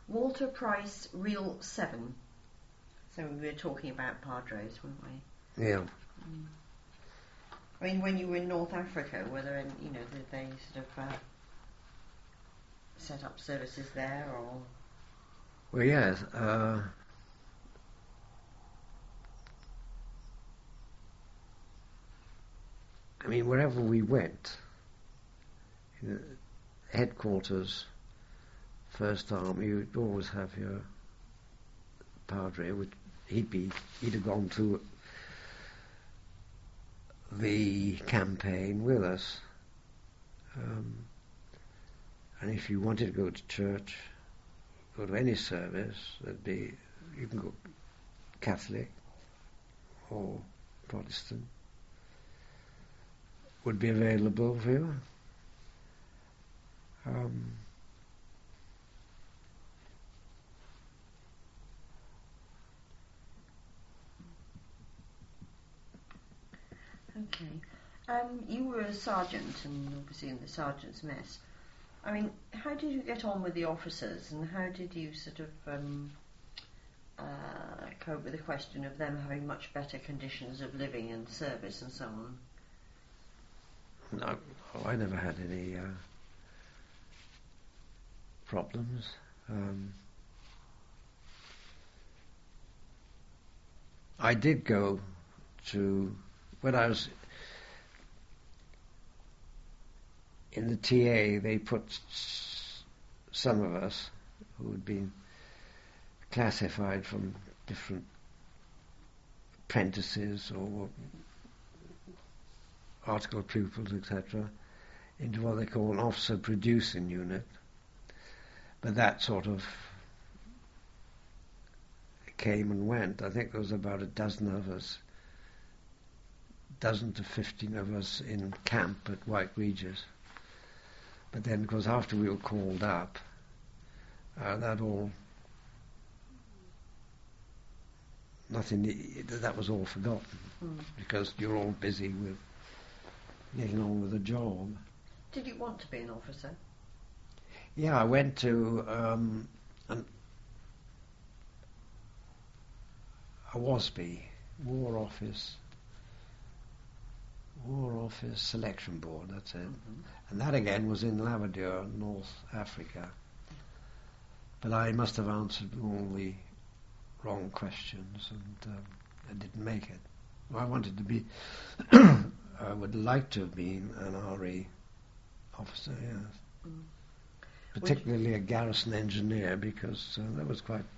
Walter Price, Reel 7. So we were talking about Padres, weren't we? Yeah. I mean, when you were in North Africa, were there any, did they sort of set up services there, or? Well, yes. I mean, wherever we went, headquarters, First Army, you'd always have your padre. He'd have gone to the campaign with us, and if you wanted to go to church, go to any service, you can go Catholic or Protestant, would be available for you. Okay. You were a sergeant, and obviously in the sergeant's mess. I mean, how did you get on with the officers, and how did you sort of cope with the question of them having much better conditions of living and service and so on? No, I never had any problems. I did go to, when I was in the TA, they put some of us who had been classified from different apprentices or article pupils, etc., into what they call an officer producing unit. But that sort of came and went. I think there was about a dozen to 15 of us in camp at White Regis. But then, of course, after we were called up, that was all forgotten, because you're all busy with getting on with the job. Did you want to be an officer? Yeah, I went to a WASB, War Office Selection Board, that's it. And that again was in Labrador, North Africa. But I must have answered all the wrong questions, and I didn't make it. I wanted to be, I would like to have been an RE officer, yes. Particularly a garrison engineer, because that was quite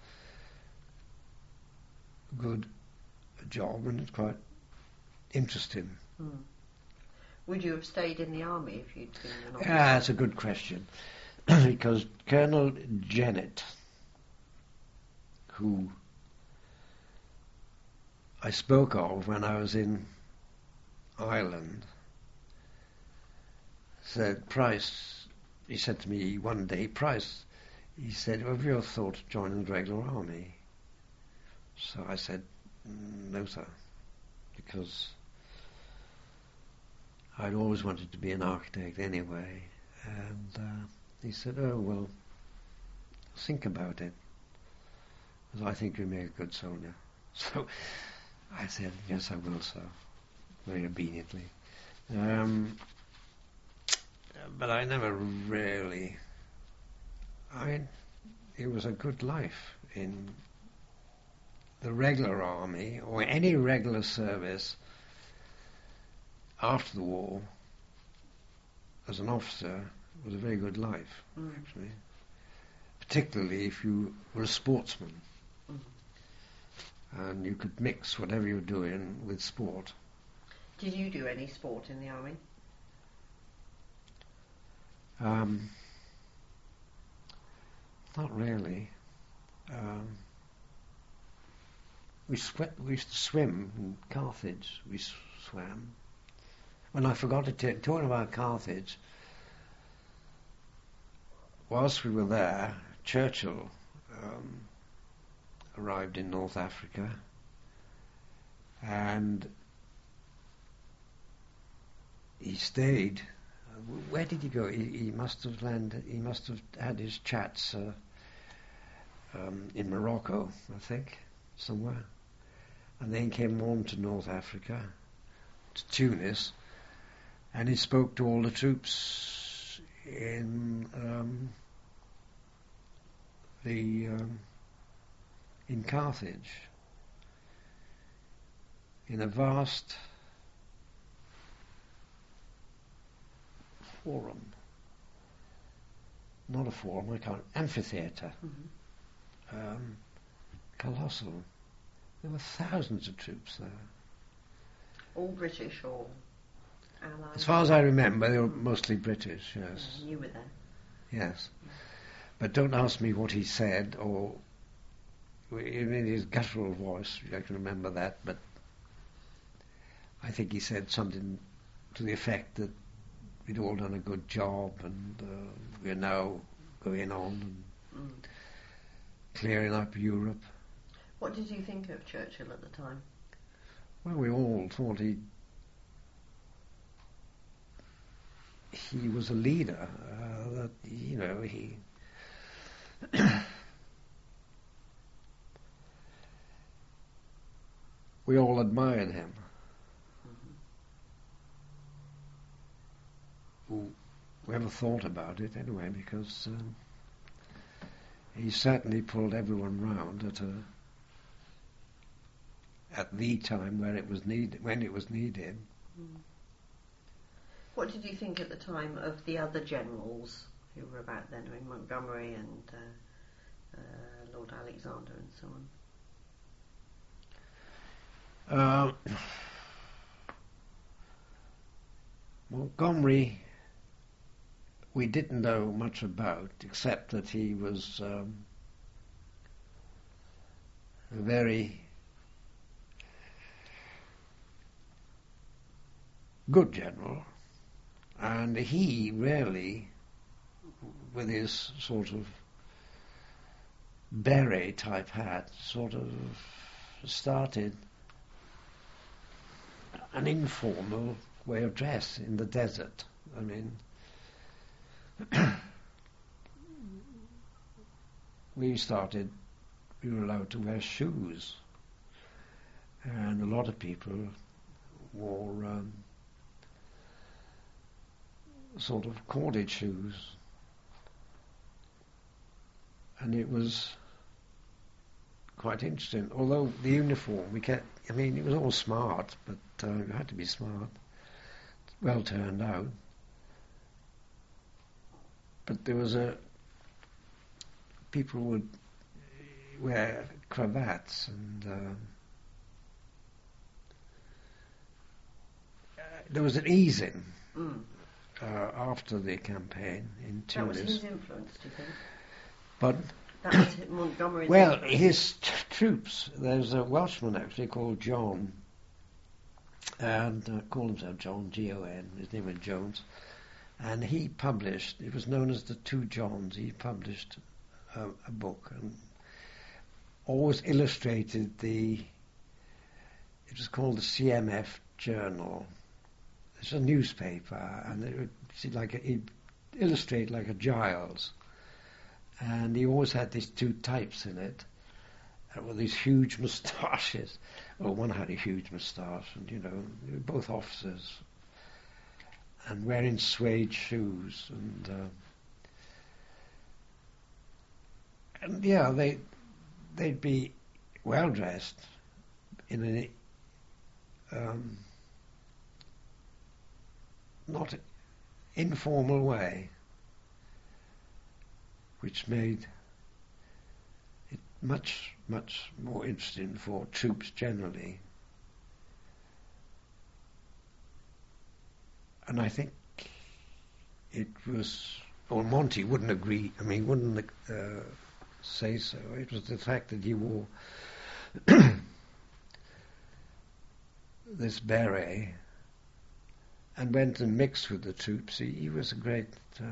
a good job, and it's quite interesting. Would you have stayed in the army if you'd been an officer? That's a good question. Because Colonel Jennett, who I spoke of when I was in Ireland, said, Price, he said to me one day, Price, he said, have you ever thought of joining the regular army? So I said, no, sir, because I'd always wanted to be an architect anyway. And he said, oh, well, think about it, because I think you'll make a good soldier. So I said, yes, I will, sir, very obediently. But I never really... it was a good life in the regular army, or any regular service after the war, as an officer, was a very good life, actually. Particularly if you were a sportsman. And you could mix whatever you were doing with sport. Did you do any sport in the army? Not really. We used to swim in Carthage. We swam. When I forgot to talking about Carthage, whilst we were there, Churchill arrived in North Africa, and he stayed. Where did he go? He must have landed. He must have had his chats in Morocco, I think, somewhere, and then came on to North Africa, to Tunis, and he spoke to all the troops in in Carthage, in a vast forum, not a forum, I can't, amphitheatre, colossal. There were thousands of troops there. All British or Allied? As far as I remember, they were mostly British, yes. You were there? Yes. But don't ask me what he said, or in his guttural voice, I can remember that, but I think he said something to the effect that we'd all done a good job and we're now going on and clearing up Europe. What did you think of Churchill at the time? Well, we all thought he was a leader, that, you know, he we all admired him. Whoever thought about it anyway, because he certainly pulled everyone round at the time where it was needed, when it was needed. What did you think at the time of the other generals who were about then? I mean, Montgomery and Lord Alexander and so on. Montgomery, we didn't know much about, except that he was a very good general, and he really, with his sort of beret type hat, sort of started an informal way of dress in the desert. I mean, we were allowed to wear shoes, and a lot of people wore sort of corded shoes, and it was quite interesting. Although the uniform, it was all smart, but you had to be smart, well turned out. But there was people would wear cravats, and there was an easing after the campaign in Tunis. That was his influence, do you think? But that was Montgomery's influence. His troops, there's a Welshman actually called John, and called himself John, G-O-N, his name was Jones, and he published, it was known as the Two Johns, he published a book and always illustrated it was called the CMF Journal. It's a newspaper, and it would he'd illustrate like a Giles, and he always had these two types in it, with these huge moustaches. Well, one had a huge moustache, and they were both officers, and wearing suede shoes, and yeah, they'd be well dressed in a not informal way, which made it much, much more interesting for troops generally. And I think it was, well, Monty wouldn't agree, wouldn't say so. It was the fact that he wore this beret and went and mixed with the troops. He was a great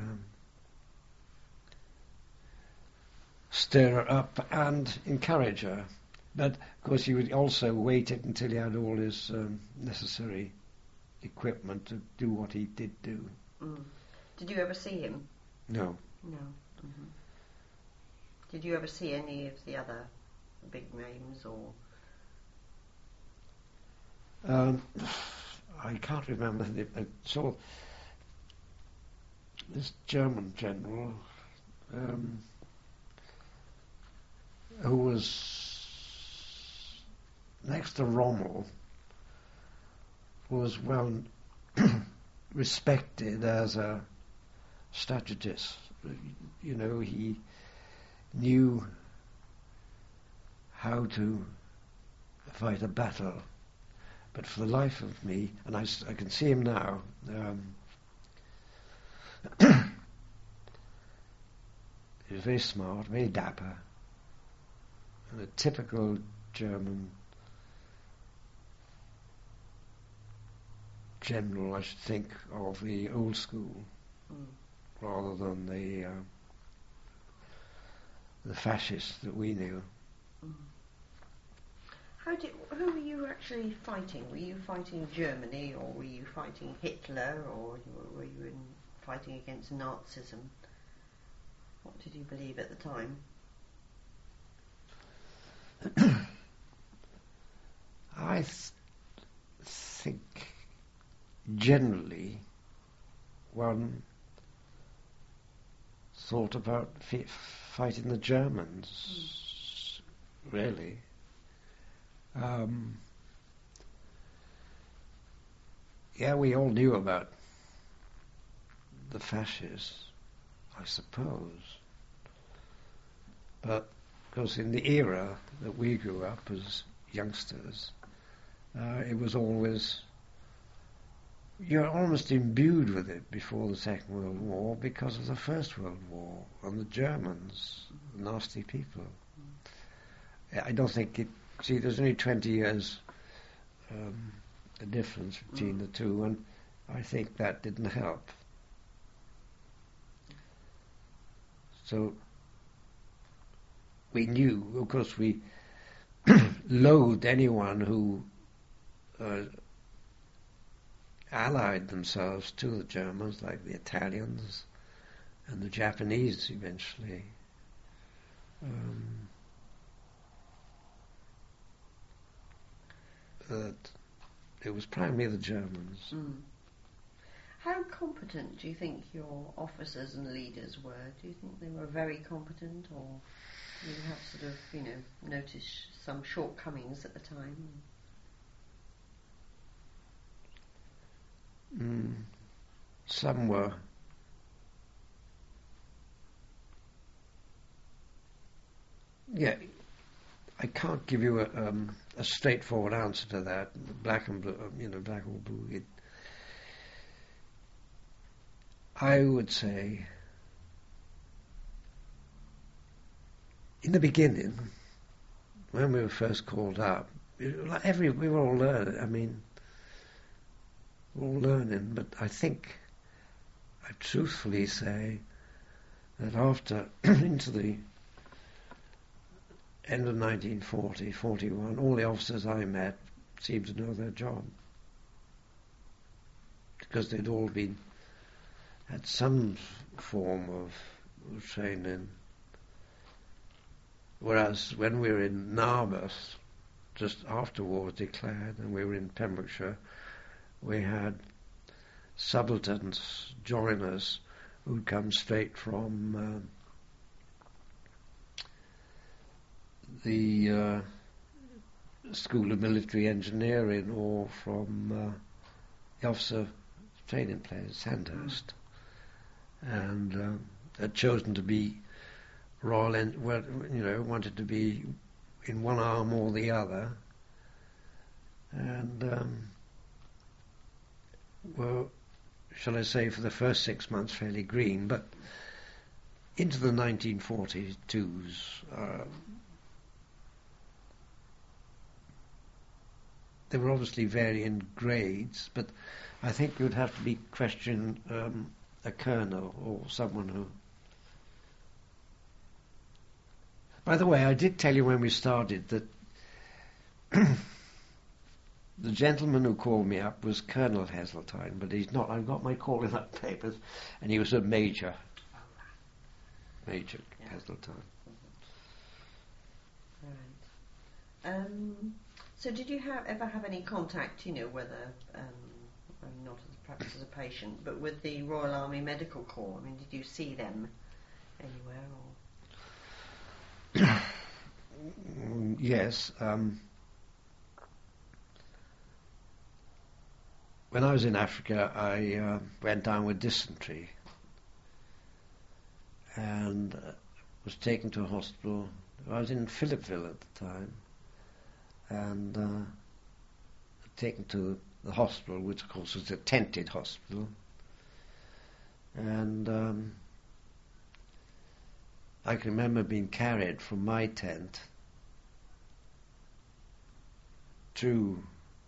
stirrer up and encourager. But, of course, he would also wait until he had all his necessary equipment to do what he did do. Did you ever see him? No. No. Did you ever see any of the other big names, or? I can't remember. I saw this German general who was next to Rommel, was well respected as a strategist. You know, he knew how to fight a battle. But for the life of me, and I can see him now, he was very smart, very dapper, and a typical German general, I should think, of the old school, rather than the fascists that we knew. Who were you actually fighting? Were you fighting Germany, or were you fighting Hitler, or were you fighting against Nazism? What did you believe at the time? I think generally one thought about fighting the Germans, really. Yeah, we all knew about the fascists, I suppose. But, of course, in the era that we grew up as youngsters, it was always... You're almost imbued with it before the Second World War because of the First World War and the Germans, nasty people. I don't think it... See, there's only 20 years the difference between the two, and I think that didn't help. So we knew, of course, we loathed anyone who allied themselves to the Germans, like the Italians and the Japanese eventually. That it was primarily the Germans. How competent do you think your officers and leaders were? Do you think they were very competent, or did you have sort of, notice some shortcomings at the time? Some were. Yeah, I can't give you a straightforward answer to that. Black and blue, black or blue. I would say, in the beginning, when we were first called up, we were all learning. We're all learning. But I think I truthfully say that after into the end of 1940, 41, all the officers I met seemed to know their job, because they'd all had some form of training. Whereas when we were in Narberth, just after war was declared, and we were in Pembrokeshire, we had subalterns join us who'd come straight from the School of Military Engineering, or from the officer training place, Sandhurst, and had chosen to be wanted to be in one arm or the other, and were, shall I say, for the first 6 months fairly green, but into the 1942s, there were obviously varying grades, but I think you would have to be question a colonel or someone who... By the way, I did tell you when we started that the gentleman who called me up was Colonel Heseltine, but he's not. I've got my calling up papers, and he was a Major Heseltine. Right. So did you ever have any contact, whether, I mean, not as perhaps as a patient, but with the Royal Army Medical Corps? I mean, did you see them anywhere? Or? Yes. When I was in Africa, I went down with dysentery and was taken to a hospital. I was in Philippeville at the time, and taken to the hospital, which of course was a tented hospital. And I can remember being carried from my tent to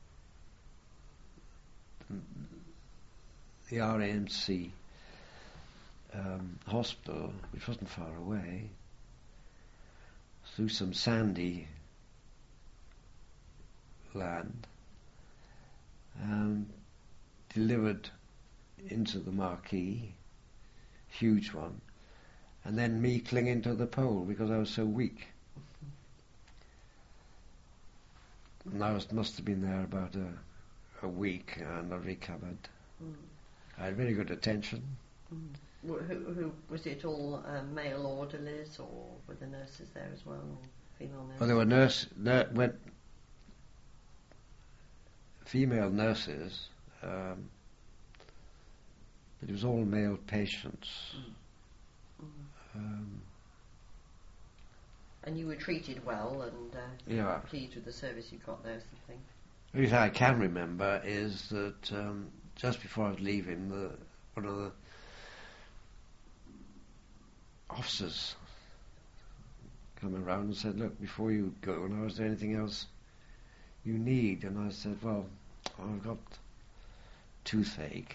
the RAMC hospital, which wasn't far away, through some sandy land, delivered into the marquee, huge one, and then me clinging to the pole because I was so weak. And I must have been there about a week, and I recovered. I had very good attention. Who was it? All male orderlies, or were the nurses there as well, or female nurses? Well, there were female nurses, but it was all male patients. And you were treated well, and you were pleased with the service you got there, something? The only thing I can remember is that just before I was leaving, one of the officers come around and said, "Look, before you go, now is there anything else you need?" And I said, "Well, I've got toothache."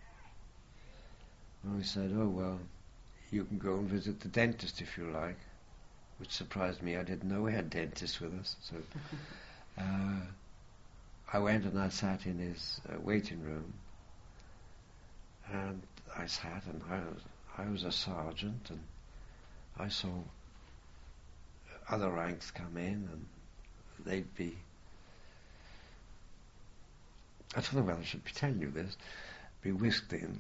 And he said, "Oh, well, you can go and visit the dentist if you like," which surprised me. I didn't know we had dentists with us. So I went and I sat in his waiting room, and I sat, and I was a sergeant, and I saw other ranks come in, and they'd be, I don't know whether I should be telling you this, be whisked in.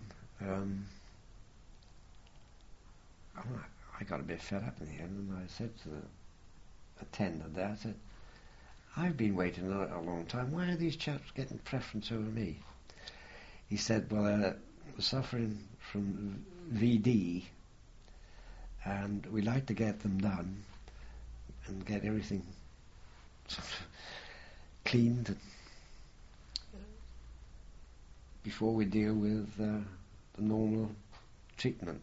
I got a bit fed up in the end, and I said to the attendant there, I said, "I've been waiting a long time. Why are these chaps getting preference over me?" He said, "Well, they're suffering from VD, and we like to get them done and get everything sort of cleaned before we deal with the normal treatment."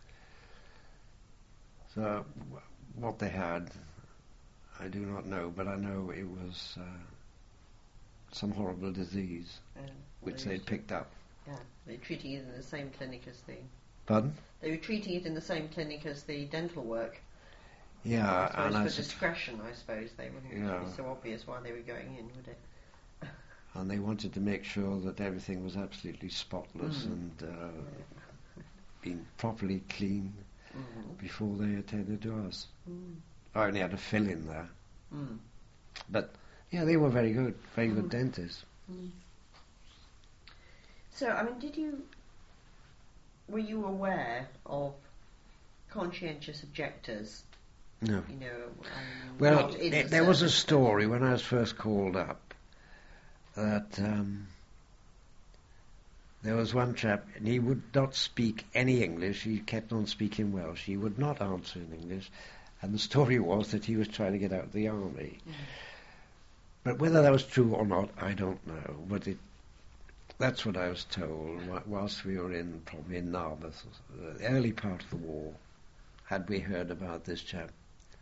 So what they had, I do not know, but I know it was some horrible disease which they'd picked up. Yeah, they were treating it in the same clinic as the... Pardon? They were treating it in the same clinic as the dental work. Yeah, and for discretion, I suppose they wouldn't be so obvious why they were going in, would it? And they wanted to make sure that everything was absolutely spotless and being properly clean before they attended to us. I only had a fill-in there. But, yeah, they were very good dentists. So, I mean, were you aware of conscientious objectors? No. You know, well, there was a story when I was first called up that there was one chap, and he would not speak any English. He kept on speaking Welsh. He would not answer in English. And the story was that he was trying to get out of the army. But whether that was true or not, I don't know. But that's what I was told whilst we were probably in Narberth, the early part of the war, had we heard about this chap.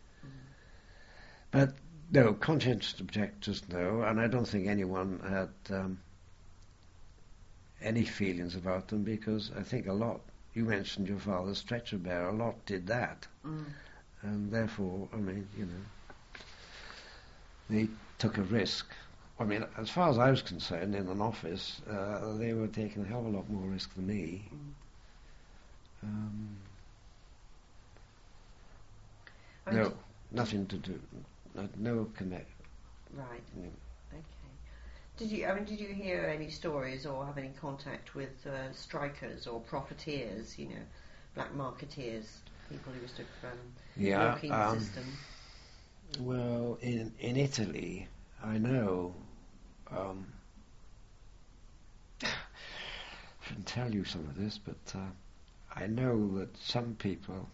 But no, conscientious objectors, no, and I don't think anyone had any feelings about them, because I think a lot, you mentioned your father's stretcher bearer, a lot did that. And therefore, I mean, you know, they took a risk. I mean, as far as I was concerned, in an office, they were taking a hell of a lot more risk than me. No, nothing to do. no connect. Right. No. Okay. Did you hear any stories or have any contact with strikers or profiteers? Black marketeers, people who used to walk in the system. Well, in Italy, I know. I shouldn't tell you some of this, but I know that some people,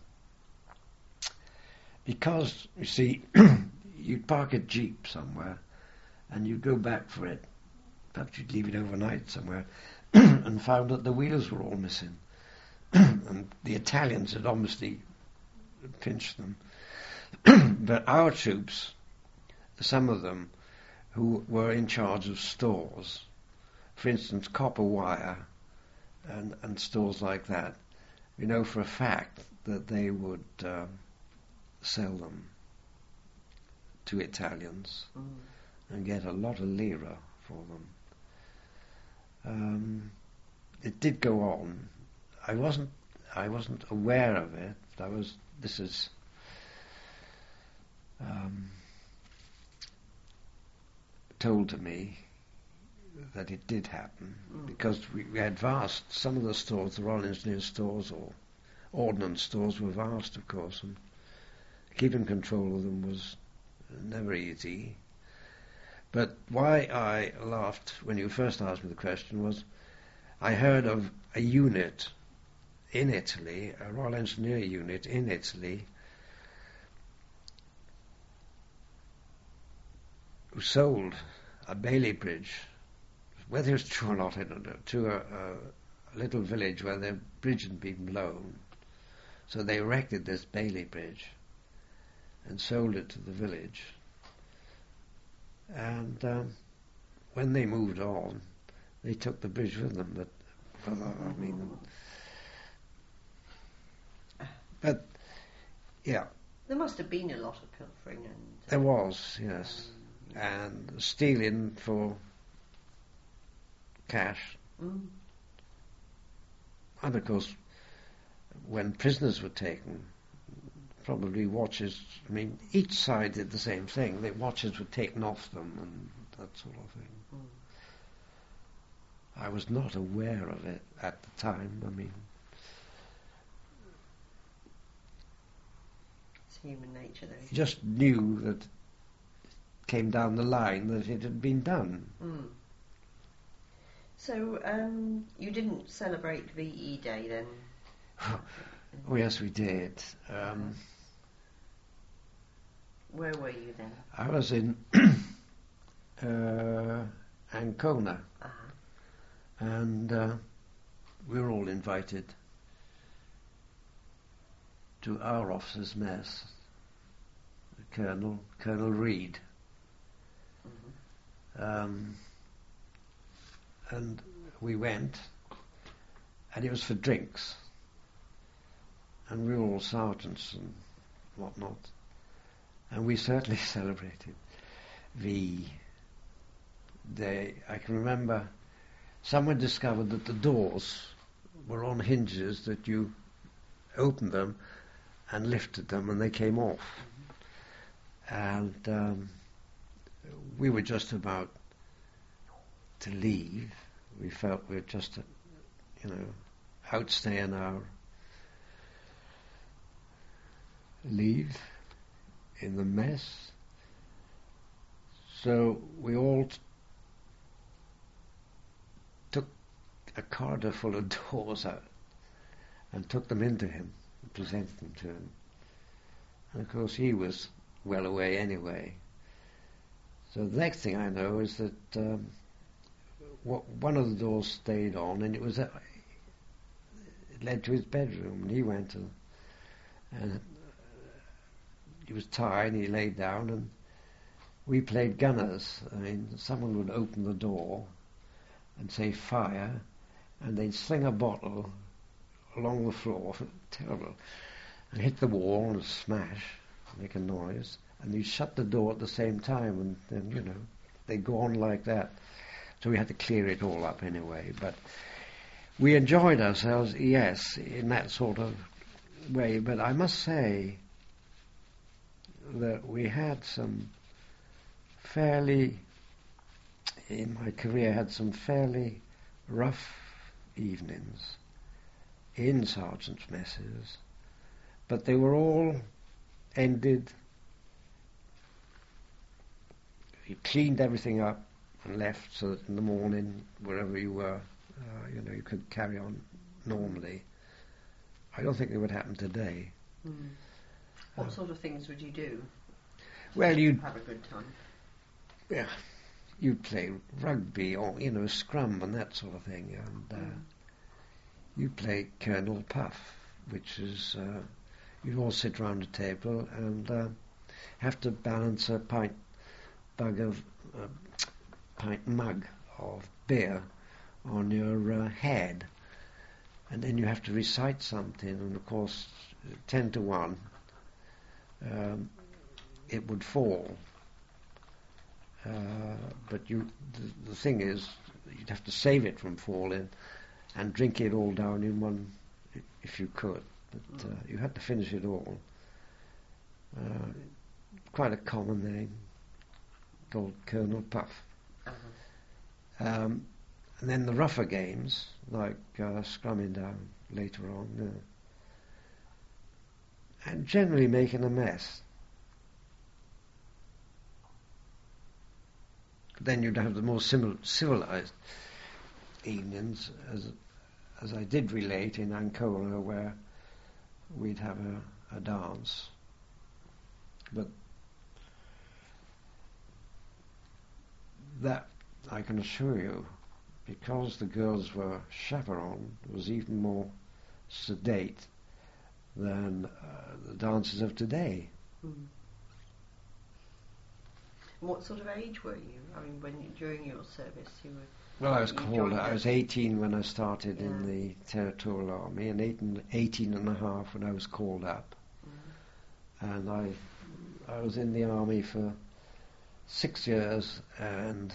because you see, you'd park a jeep somewhere, and you'd go back for it. Perhaps you'd leave it overnight somewhere, and found that the wheels were all missing, and the Italians had obviously pinched them. But our troops, some of them, who were in charge of stores, for instance, copper wire and stores like that, we know for a fact that they would sell them to Italians and get a lot of lira for them. It did go on. I wasn't aware of it. This is told to me that it did happen because we had vast. Some of the stores, the Royal Engineer stores or ordnance stores, were vast, of course, and keeping control of them was never easy. But why I laughed when you first asked me the question was, I heard of a unit in Italy, a Royal Engineer unit in Italy, who sold a Bailey Bridge, whether it's true or not, I don't know, to a little village where their bridge had been blown. So they erected this Bailey Bridge and sold it to the village. And when they moved on, they took the bridge with them. But yeah. There must have been a lot of pilfering and... There was, yes. And stealing for cash. And of course, when prisoners were taken, probably watches, each side did the same thing. The watches were taken off them and that sort of thing. I was not aware of it at the time. It's human nature, though. You just knew that it came down the line that it had been done. So, you didn't celebrate VE Day then? Oh, yes, we did. Where were you then? I was in Ancona, and we were all invited to our officers' mess. Colonel Reed, and we went, and it was for drinks, and we were all sergeants and whatnot. And we certainly celebrated VE Day. I can remember someone discovered that the doors were on hinges, that you opened them and lifted them and they came off. And we were just about to leave. We felt we were just, outstaying our leave in the mess. So we all took a corridor full of doors out and took them into him and presented them to him. And of course he was well away anyway. So the next thing I know is that one of the doors stayed on, and it led to his bedroom, and he went and he was tired, and he laid down, and we played gunners. Someone would open the door and say fire, and they'd sling a bottle along the floor, terrible, and hit the wall and smash, make a noise, and you'd shut the door at the same time, and then, they'd go on like that. So we had to clear it all up anyway, but we enjoyed ourselves, yes, in that sort of way. But I must say, that we had some fairly, in my career, had some fairly rough evenings in sergeants' messes, but they were all ended. You cleaned everything up and left so that in the morning, wherever you were, you could carry on normally. I don't think it would happen today. Mm. What sort of things would you do? Well, you'd have a good time. Yeah, you'd play rugby or scrum and that sort of thing, and you'd play Colonel Puff, which is you'd all sit round a table and have to balance a pint mug of beer on your head, and then you have to recite something, and of course 10 to 1 it would fall, but the thing is you'd have to save it from falling and drink it all down in one if you could, but you had to finish it all. Quite a common name, called Colonel Puff. And then the rougher games, like scrumming down later on, and generally making a mess. Then you'd have the more civilized evenings, as I did relate in Ancona, where we'd have a dance. But that, I can assure you, because the girls were chaperoned, was even more sedate than the dances of today. Mm. What sort of age were you? I mean, during your service, you were... Well, I was called. I was 18 when I started in the Territorial Army, and 18 and a half when I was called up. Mm. And I was in the army for 6 years and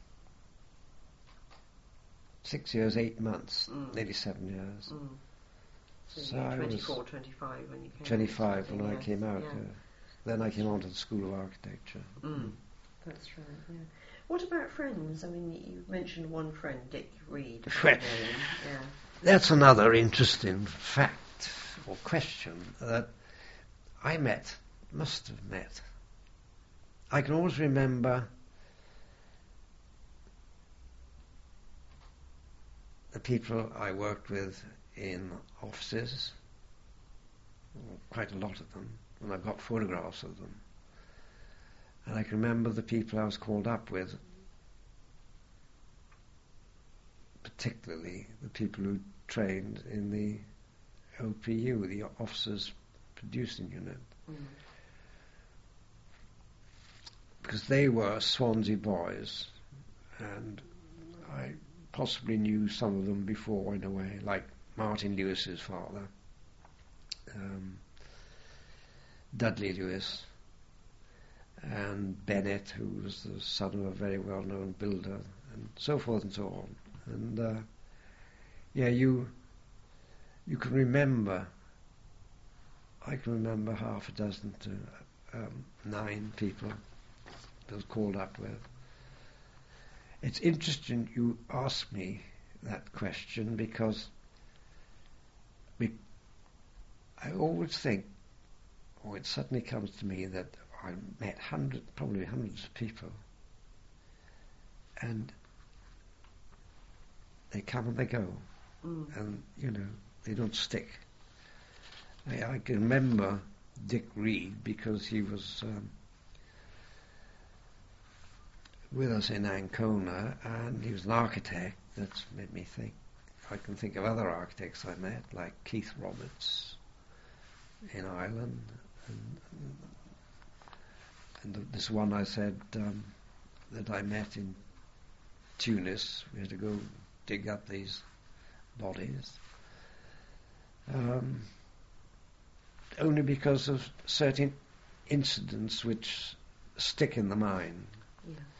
6 years, 8 months, nearly 7 years. Mm. So you were 24, 25 when you came 25 out. when I came out. Then I came on to the School of Architecture. Mm. That's right, yeah. What about friends? I mean, you mentioned one friend, Dick Reed. That's another interesting fact or question that I must have met. I can always remember the people I worked with in offices, quite a lot of them, and I've got photographs of them. And I can remember the people I was called up with, particularly the people who trained in the OPU, the Officers Producing Unit. Mm. Because they were Swansea boys, and I possibly knew some of them before I went away, like Martin Lewis's father, Dudley Lewis, and Bennett, who was the son of a very well-known builder, and so forth and so on. And you can remember. I can remember half a dozen to 9 people that I was called up with. It's interesting you ask me that question, because I always think, or it suddenly comes to me, that I met probably hundreds of people, and they come and they go, and they don't stick. I can remember Dick Reed because he was with us in Ancona, and he was an architect. That's made me think. I can think of other architects I met, like Keith Roberts in Ireland, and this one I said that I met in Tunis. We had to go dig up these bodies, only because of certain incidents which stick in the mind. Yes.